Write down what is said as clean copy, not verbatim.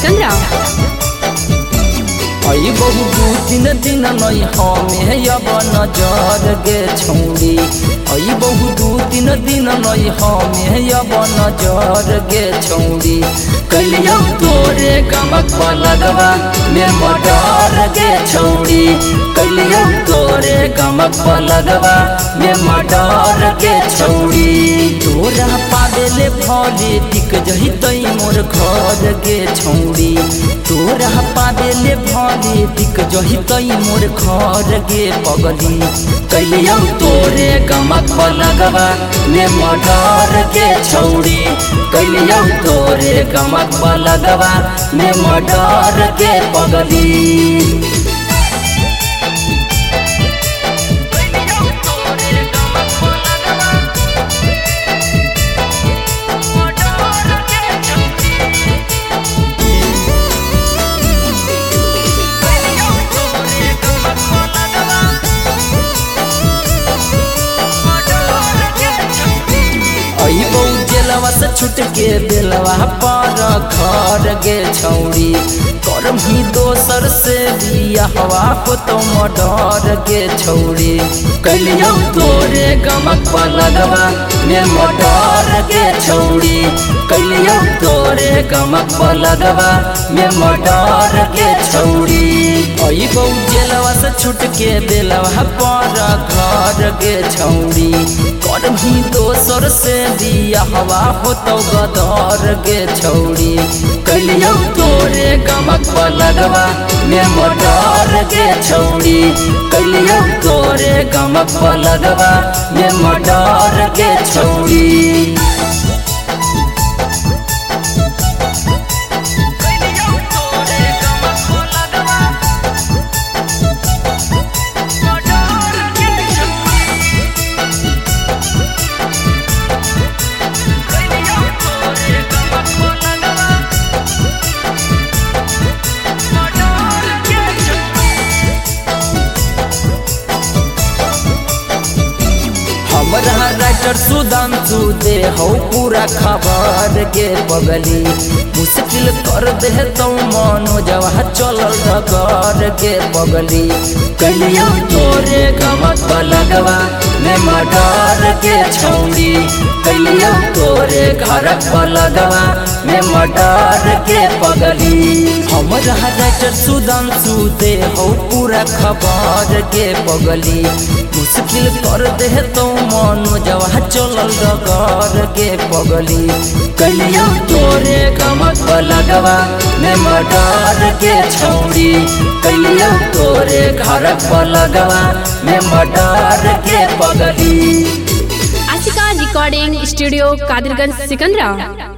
सिकंदरा आई बहु दू तीन दिन नहीं हमें अब नजर गे छौड़ी आई बहु दू तीन दिन नहीं हमें अब नजर गे छौड़ी कलिया तोरे गमक लगवा में मडर गे छौड़ी कलिया तोरे गमक लगवा में मडर गे छौड़ी तोरा पादेले भले टिक जही तई मोर घर गे छौड़ी तोरा पादेले भले टिक जही तई मोर घर गे पगली कलिया तोरे गमक लगवा में मडर गे छौड़ी कलिया तोरे गमक लगवा में मडर गे पगली जेलवा से छुट के बेलवा पर घर गे छौड़ी करम ही दोसर से बियाहवा हो तो मडर गे छौड़ी कलिया तोरे गमक लगवा में मडर गे छौड़ी कलिया तोरे गमक लगवा में मडर गे छौड़ी आई बहु जेलवा से छुट के बेलवा पर घर गे छौड़ी करम ही दोसर से बियाहवा हो तो गदर गे छौड़ी कलिया तोरे गमक लगवा में मडर गे छौड़ी कलिया तोरे गमक लगवा में मडर गे छौड़ी हमरा राइटर सुधांशु दे हो पूरा खबर गे पगली मुश्किल कर दे तो मनोजवा चलल डगर गे पगली कलिया तोरे गमक लगवा में मडर गे छौड़ी कलिया तोरे घर लगवा में मडर गे पगली हमरा राइटर सुधांशु दे हो पूरा खबर गे पगली मुश्किल कर दे तो मनोजवा चलल डगर गे पगली कलिया तोरे गमक लगवा में मडर गे छौड़ी कलिया तोरे घर लगवा में मडर गे पगली। आशिका रिकॉर्डिंग स्टूडियो कादिरगंज सिकंदरा।